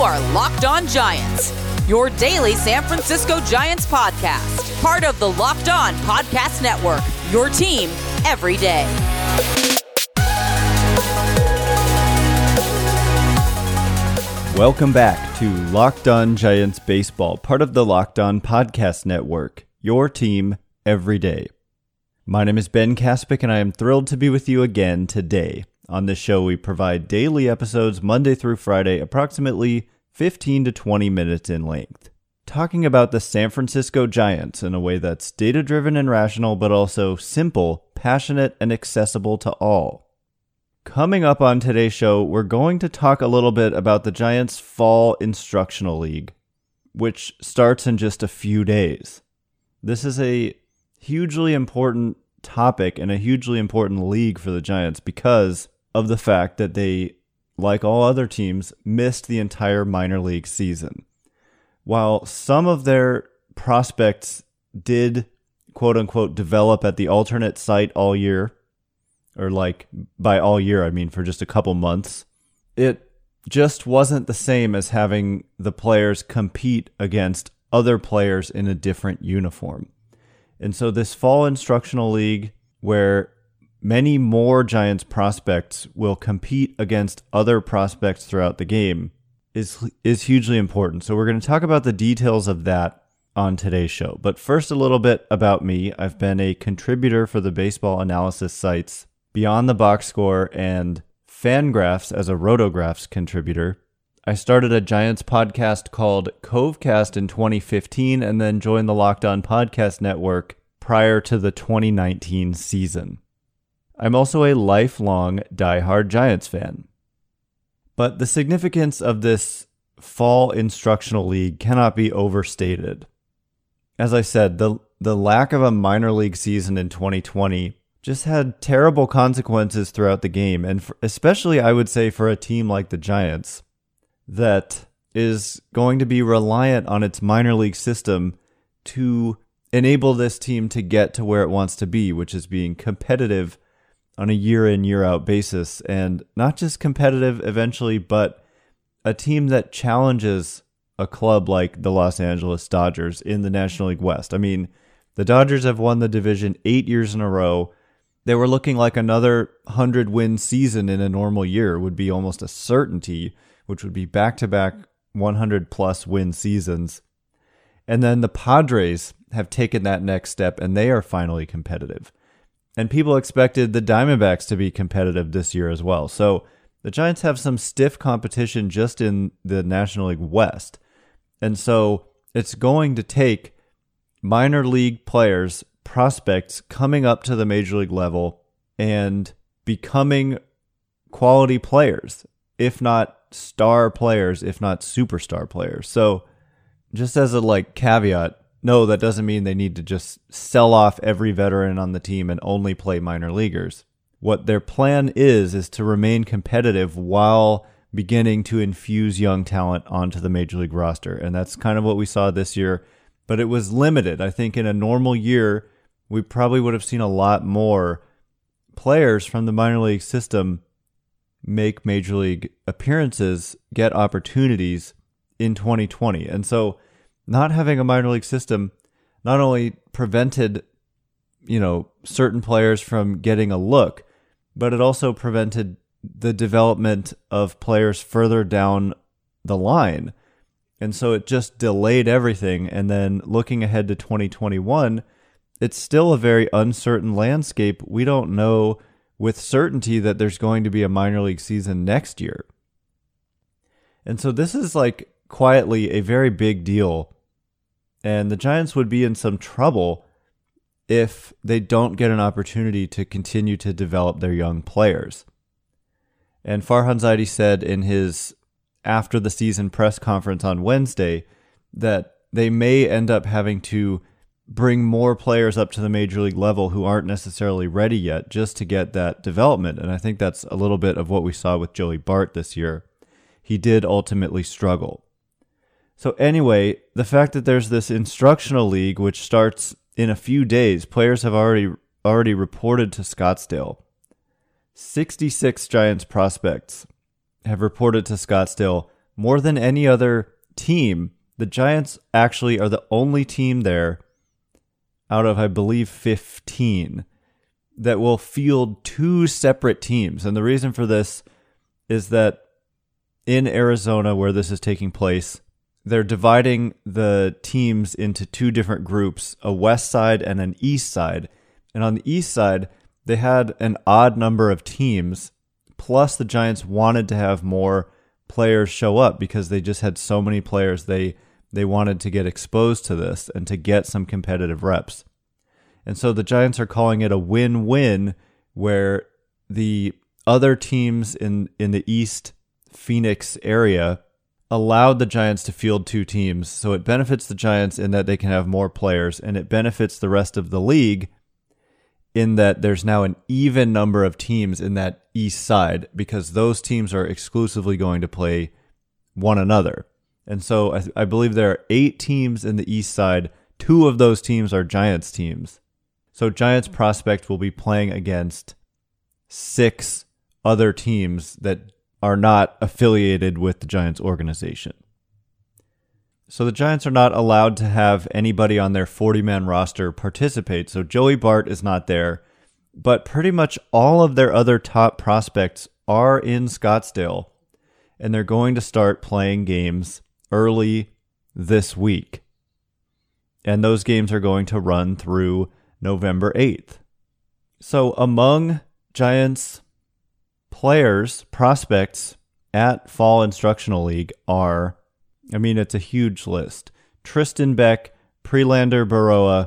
are Locked On Giants, your daily San Francisco Giants podcast. Part of the Locked On Podcast Network, your team every day. Welcome back to Locked On Giants Baseball, part of the Locked On Podcast Network, your team every day. My name is Ben Kaspick, and I am thrilled to be with you again today. On this show, we provide daily episodes Monday through Friday, approximately 15 to 20 minutes in length, talking about the San Francisco Giants in a way that's data-driven and rational, but also simple, passionate, and accessible to all. Coming up on today's show, we're going to talk a little bit about the Giants' Fall Instructional League, which starts in just a few days. This is a hugely important topic and a hugely important league for the Giants because of the fact that they, like all other teams, missed the entire minor league season. While some of their prospects did, quote-unquote, develop at the alternate site all year, or like by all year, I mean for just a couple months, it just wasn't the same as having the players compete against other players in a different uniform. And so this Fall Instructional League, where many more Giants prospects will compete against other prospects throughout the game, is hugely important. So we're going to talk about the details of that on today's show. But first, a little bit about me. I've been a contributor for the baseball analysis sites Beyond the Box Score and Fangraphs as a Rotographs contributor. I started a Giants podcast called Covecast in 2015 and then joined the Locked On Podcast Network prior to the 2019 season. I'm also a lifelong diehard Giants fan. But the significance of this Fall Instructional League cannot be overstated. As I said, the lack of a minor league season in 2020 just had terrible consequences throughout the game, and especially, I would say, for a team like the Giants that is going to be reliant on its minor league system to enable this team to get to where it wants to be, which is being competitive on a year-in, year-out basis, and not just competitive eventually, but a team that challenges a club like the Los Angeles Dodgers in the National League West. I mean, the Dodgers have won the division 8 years in a row. They were looking like another 100-win season in a normal year would be almost a certainty, which would be back-to-back 100-plus win seasons. And then the Padres have taken that next step, and they are finally competitive. And people expected the Diamondbacks to be competitive this year as well. So the Giants have some stiff competition just in the National League West. And so it's going to take minor league players, prospects coming up to the major league level and becoming quality players, if not star players, if not superstar players. So just as a caveat, no, that doesn't mean they need to just sell off every veteran on the team and only play minor leaguers. What their plan is to remain competitive while beginning to infuse young talent onto the major league roster. And that's kind of what we saw this year, but it was limited. I think in a normal year, we probably would have seen a lot more players from the minor league system make major league appearances, get opportunities in 2020. And so not having a minor league system not only prevented, certain players from getting a look, but it also prevented the development of players further down the line. And so it just delayed everything. And then looking ahead to 2021, it's still a very uncertain landscape. We don't know with certainty that there's going to be a minor league season next year. And so this is quietly a very big deal. And the Giants would be in some trouble if they don't get an opportunity to continue to develop their young players. And Farhan Zaidi said in his after the season press conference on Wednesday that they may end up having to bring more players up to the major league level who aren't necessarily ready yet just to get that development. And I think that's a little bit of what we saw with Joey Bart this year. He did ultimately struggle. So anyway, the fact that there's this instructional league, which starts in a few days, players have already reported to Scottsdale. 66 Giants prospects have reported to Scottsdale more than any other team, the Giants actually are the only team there out of, I believe, 15 that will field two separate teams. And the reason for this is that in Arizona, where this is taking place, they're dividing the teams into two different groups, a west side and an east side. And on the east side, they had an odd number of teams, plus the Giants wanted to have more players show up because they just had so many players. They wanted to get exposed to this and to get some competitive reps. And so the Giants are calling it a win-win, where the other teams in the East Phoenix area allowed the Giants to field two teams. So it benefits the Giants in that they can have more players, and it benefits the rest of the league in that there's now an even number of teams in that east side because those teams are exclusively going to play one another. And so I believe there are 8 teams in the east side. 2 of those teams are Giants teams. So Giants prospect will be playing against 6 other teams that are not affiliated with the Giants organization. So the Giants are not allowed to have anybody on their 40-man roster participate. So Joey Bart is not there, but pretty much all of their other top prospects are in Scottsdale, and they're going to start playing games early this week. And those games are going to run through November 8th. So among Giants players, prospects at Fall Instructional League are, it's a huge list. Tristan Beck, Prelander Baroa,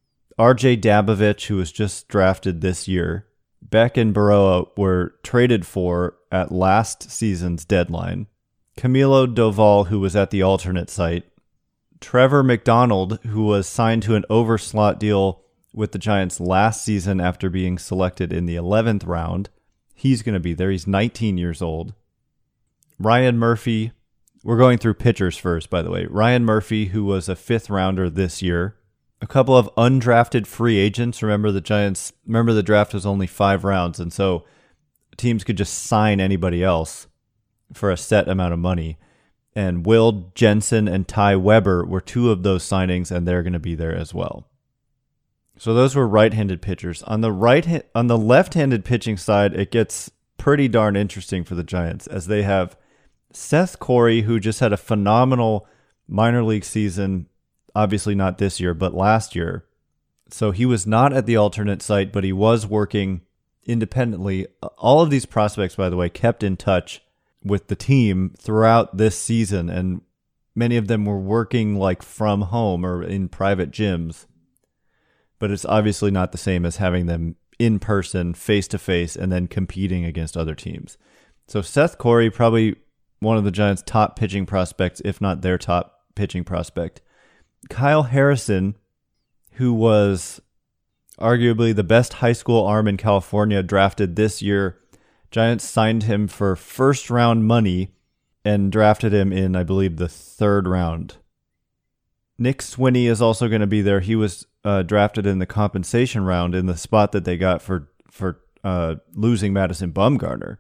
RJ Dabovich, who was just drafted this year. Beck and Baroa were traded for at last season's deadline. Camilo Doval, who was at the alternate site. Trevor McDonald, who was signed to an overslot deal with the Giants last season after being selected in the 11th round. He's going to be there. He's 19 years old. Ryan Murphy. We're going through pitchers first, by the way. Ryan Murphy, who was a 5th rounder this year. A couple of undrafted free agents. Remember the draft was only 5 rounds, and so teams could just sign anybody else for a set amount of money. And Will Jensen and Ty Weber were 2 of those signings, and they're going to be there as well. So those were right-handed pitchers. On the left-handed pitching side, it gets pretty darn interesting for the Giants, as they have Seth Corey, who just had a phenomenal minor league season, obviously not this year, but last year. So he was not at the alternate site, but he was working independently. All of these prospects, by the way, kept in touch with the team throughout this season, and many of them were working like from home or in private gyms. But it's obviously not the same as having them in person, face-to-face, and then competing against other teams. So Seth Corey, probably one of the Giants' top pitching prospects, if not their top pitching prospect. Kyle Harrison, who was arguably the best high school arm in California, drafted this year. Giants signed him for first-round money and drafted him in, I believe, the 3rd round. Nick Swinney is also going to be there. He was drafted in the compensation round in the spot that they got for losing Madison Bumgarner.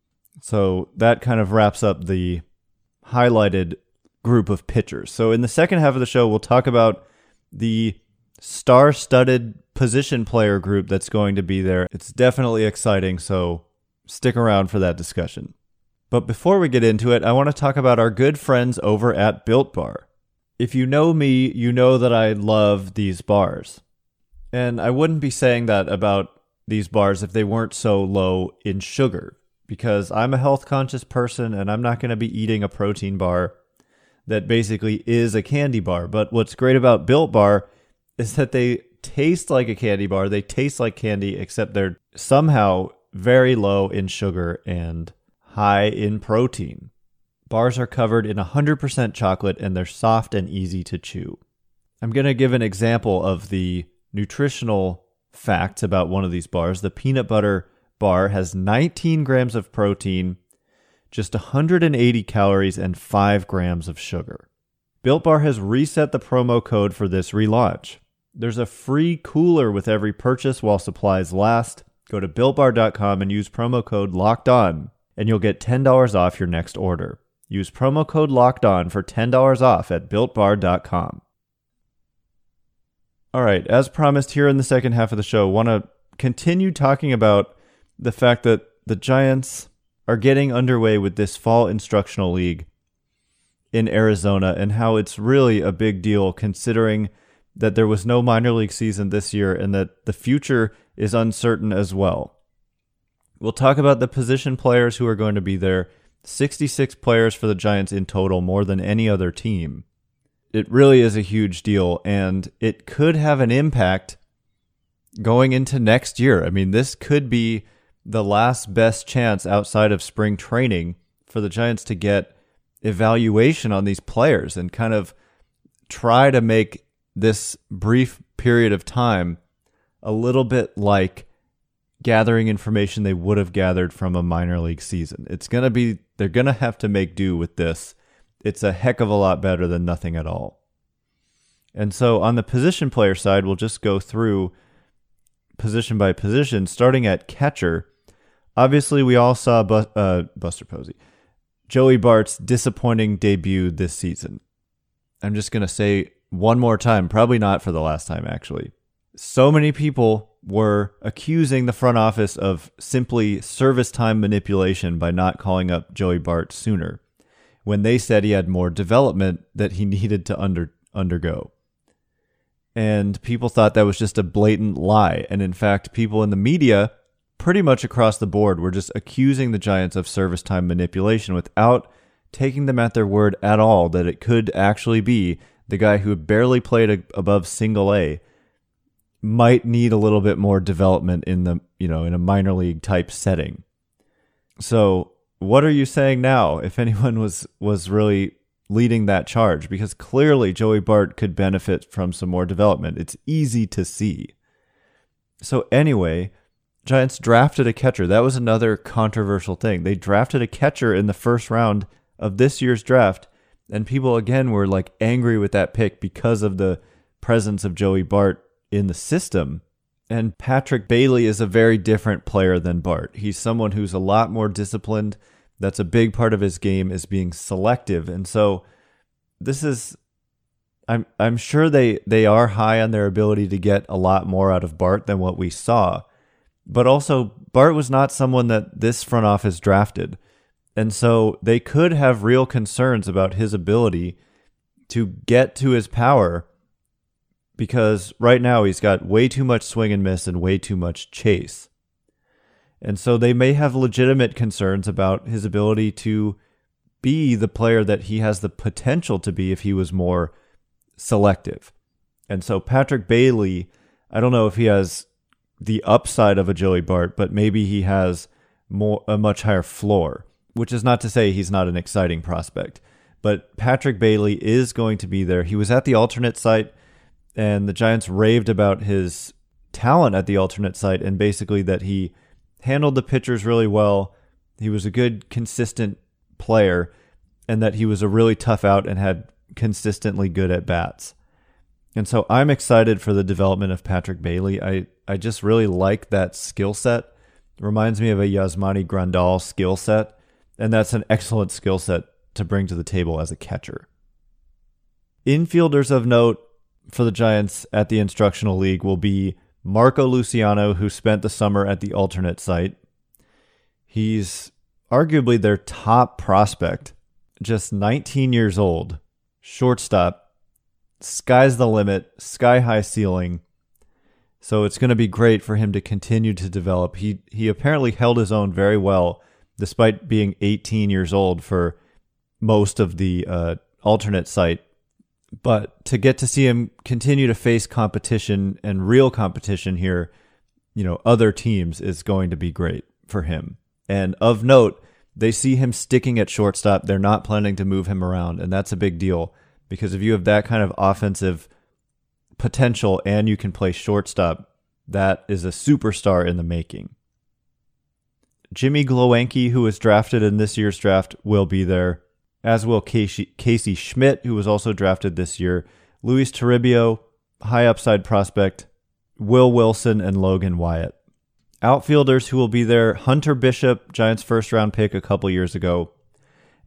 So that kind of wraps up the highlighted group of pitchers. So in the second half of the show, we'll talk about the star-studded position player group that's going to be there. It's definitely exciting, so stick around for that discussion. But before we get into it, I want to talk about our good friends over at Built Bar. If you know me, you know that I love these bars. And I wouldn't be saying that about these bars if they weren't so low in sugar, because I'm a health-conscious person and I'm not going to be eating a protein bar that basically is a candy bar. But what's great about Built Bar is that they taste like a candy bar. They taste like candy, except they're somehow very low in sugar and high in protein. Bars are covered in 100% chocolate, and they're soft and easy to chew. I'm going to give an example of the nutritional facts about one of these bars. The peanut butter bar has 19 grams of protein, just 180 calories, and 5 grams of sugar. Built Bar has reset the promo code for this relaunch. There's a free cooler with every purchase while supplies last. Go to BuiltBar.com and use promo code LOCKEDON, and you'll get $10 off your next order. Use promo code LOCKEDON for $10 off at BuiltBar.com. All right, as promised here in the second half of the show, I want to continue talking about the fact that the Giants are getting underway with this fall instructional league in Arizona and how it's really a big deal considering that there was no minor league season this year and that the future is uncertain as well. We'll talk about the position players who are going to be there. 66 players for the Giants in total, more than any other team. It really is a huge deal, and it could have an impact going into next year. I mean, this could be the last best chance outside of spring training for the Giants to get evaluation on these players and kind of try to make this brief period of time a little bit like gathering information they would have gathered from a minor league season. They're going to have to make do with this. It's a heck of a lot better than nothing at all. And so on the position player side, we'll just go through position by position, starting at catcher. Obviously, we all saw Buster Posey, Joey Bart's disappointing debut this season. I'm just going to say one more time, probably not for the last time, actually. So many people were accusing the front office of simply service time manipulation by not calling up Joey Bart sooner, when they said he had more development that he needed to undergo. And people thought that was just a blatant lie. And in fact, people in the media, pretty much across the board, were just accusing the Giants of service time manipulation without taking them at their word at all that it could actually be the guy who had barely played above single A might need a little bit more development in a minor league type setting. So what are you saying now if anyone was really leading that charge? Because clearly Joey Bart could benefit from some more development. It's easy to see. So anyway, Giants drafted a catcher. That was another controversial thing. They drafted a catcher in the first round of this year's draft, and people again were like angry with that pick because of the presence of Joey Bart in the system. And Patrick Bailey is a very different player than Bart. He's someone who's a lot more disciplined. That's a big part of his game, is being selective. And so this is, I'm sure they are high on their ability to get a lot more out of Bart than what we saw. But also, Bart was not someone that this front office drafted. And so they could have real concerns about his ability to get to his power, because right now he's got way too much swing and miss and way too much chase. And so they may have legitimate concerns about his ability to be the player that he has the potential to be if he was more selective. And so Patrick Bailey, I don't know if he has the upside of a Joey Bart, but maybe he has a much higher floor, which is not to say he's not an exciting prospect. But Patrick Bailey is going to be there. He was at the alternate site, and the Giants raved about his talent at the alternate site, and basically that he handled the pitchers really well. He was a good, consistent player, and that he was a really tough out and had consistently good at bats. And so I'm excited for the development of Patrick Bailey. I just really like that skill set. It reminds me of a Yasmani Grandal skill set, and that's an excellent skill set to bring to the table as a catcher. Infielders of note for the Giants at the Instructional League will be Marco Luciano, who spent the summer at the alternate site. He's arguably their top prospect, just 19 years old, shortstop, sky's the limit, sky-high ceiling. So it's going to be great for him to continue to develop. He apparently held his own very well, despite being 18 years old for most of the alternate site. But to get to see him continue to face competition and real competition here, other teams, is going to be great for him. And of note, they see him sticking at shortstop. They're not planning to move him around, and that's a big deal, because if you have that kind of offensive potential and you can play shortstop, that is a superstar in the making. Jimmy Glowacki, who was drafted in this year's draft, will be there, as will Casey Schmidt, who was also drafted this year, Luis Toribio, high upside prospect, Will Wilson, and Logan Wyatt. Outfielders who will be there: Hunter Bishop, Giants first round pick a couple years ago,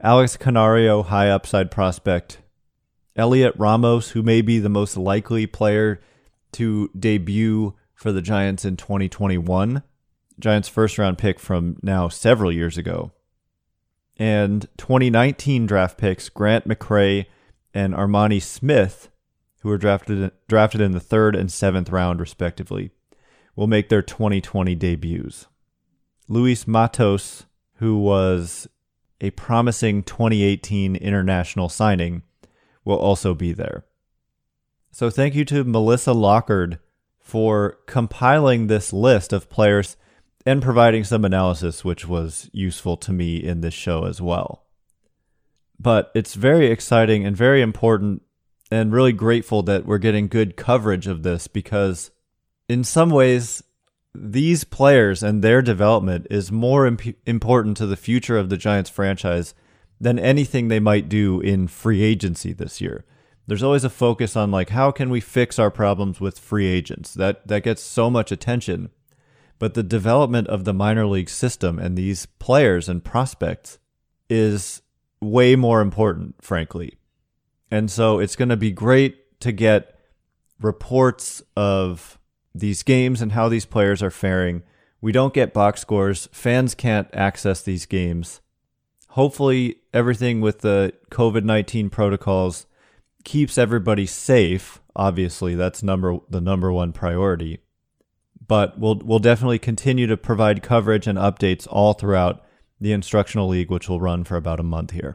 Alex Canario, high upside prospect. Elliot Ramos, who may be the most likely player to debut for the Giants in 2021. Giants' first-round pick from now several years ago. And 2019 draft picks Grant McCray and Armani Smith, who were drafted in the 3rd and 7th round, respectively, will make their 2020 debuts. Luis Matos, who was a promising 2018 international signing, will also be there. So thank you to Melissa Lockard for compiling this list of players and providing some analysis, which was useful to me in this show as well. But it's very exciting and very important, and really grateful that we're getting good coverage of this, because in some ways, these players and their development is more important to the future of the Giants franchise than anything they might do in free agency this year. There's always a focus on how can we fix our problems with free agents? That gets so much attention. But the development of the minor league system and these players and prospects is way more important, frankly. And so it's going to be great to get reports of these games and how these players are faring. We don't get box scores. Fans can't access these games. Hopefully, everything with the COVID-19 protocols keeps everybody safe. Obviously, that's the number one priority. But we'll definitely continue to provide coverage and updates all throughout the Instructional League, which will run for about a month here.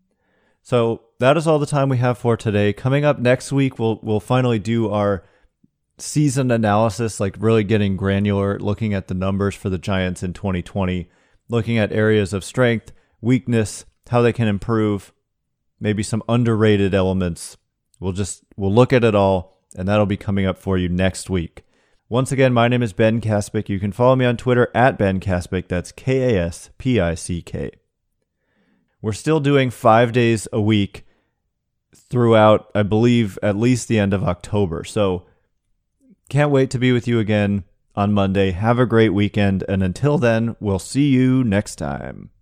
So that is all the time we have for today. Coming up next week, we'll finally do our season analysis, really getting granular, looking at the numbers for the Giants in 2020, looking at areas of strength, weakness, how they can improve, maybe some underrated elements. We'll look at it all, and that'll be coming up for you next week. Once again, my name is Ben Kaspick. You can follow me on Twitter at Ben Kaspick. That's Kaspick. We're still doing 5 days a week throughout, I believe, at least the end of October. So can't wait to be with you again on Monday. Have a great weekend. And until then, we'll see you next time.